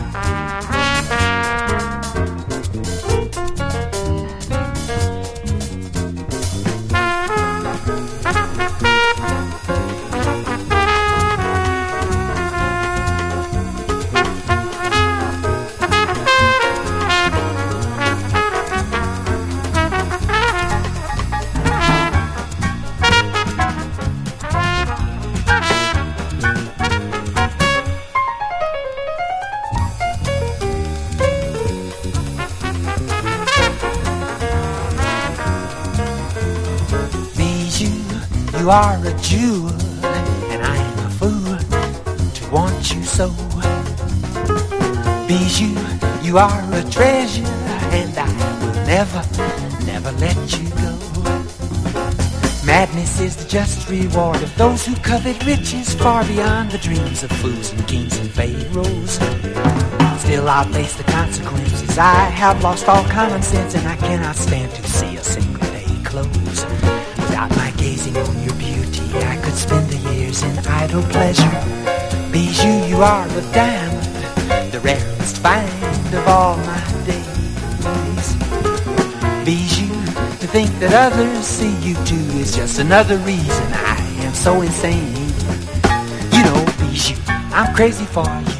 You are a jewel, and I am a fool to want you so. Bijou, you are a treasure, and I will never, never let you go. Madness is the just reward of those who covet riches far beyond the dreams of fools and kings and pharaohs. Still I'll face the consequences. I have lost all common sense, and I cannot stand to see a single day close without my gazing on your beauty. I could spend the years in idle pleasure. Bijou, you are a diamond, the rarest find of all my days. Bijou, to think that others see you too is just another reason I am so insane. You know, Bijou, I'm crazy for you.